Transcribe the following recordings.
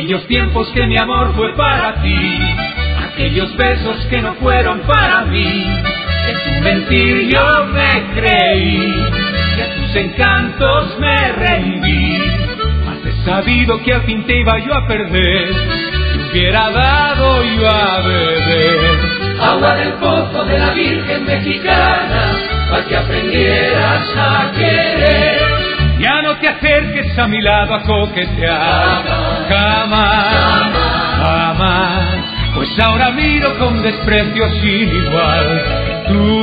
aquellos tiempos que mi amor fue para ti, aquellos besos que no fueron para mí. De tu mentir yo me creí, y a tus encantos me rendí. Mas he sabido que al fin te iba yo a perder, te hubiera dado yo a beber agua del pozo de la Virgen Mexicana, para que aprendieras a querer. Ya no te acerques a mi lado a coquetear, jamás, jamás, pues ahora miro con desprecio sin igual tu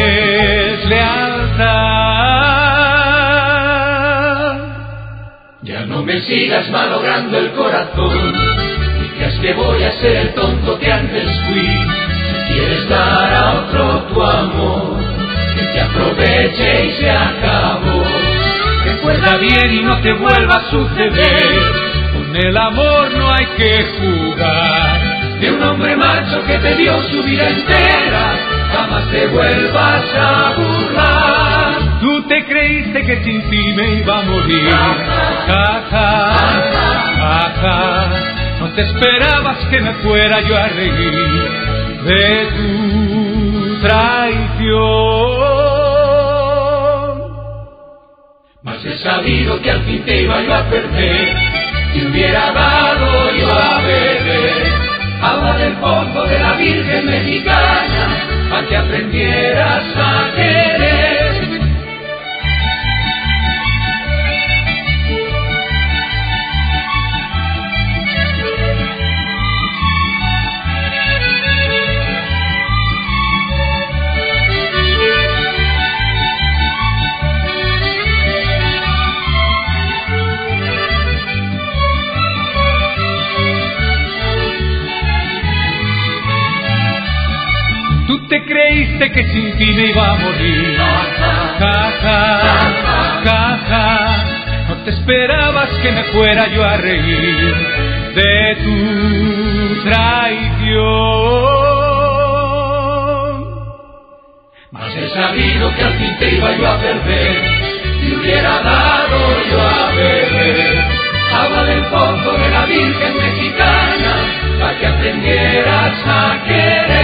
deslealtad. Ya no me sigas malogrando el corazón, ni creas que voy a ser el tonto que antes fui. Si quieres dar a otro tu amor, que te aproveche y se acabó. Recuerda bien y no te vuelva a suceder, con el amor no hay que jugar. De un hombre macho que te dio su vida entera, jamás te vuelvas a burlar. Tú te creíste que sin ti me iba a morir, ja, ja, ja, ja. No te esperabas que me fuera yo a reír de tu traición. Mas he sabido que al fin te iba yo a perder, te hubiera dado yo a beber agua del pozo de la Virgen Mexicana, para que aprendieras a querer. Tú te creíste que sin ti me iba a morir, ja, ja, ja, ja. No te esperabas que me fuera yo a reír de tu traición. Mas he sabido que al fin te iba yo a perder, te hubiera dado yo a beber agua del pozo de la Virgen Mexicana, para que aprendieras a querer.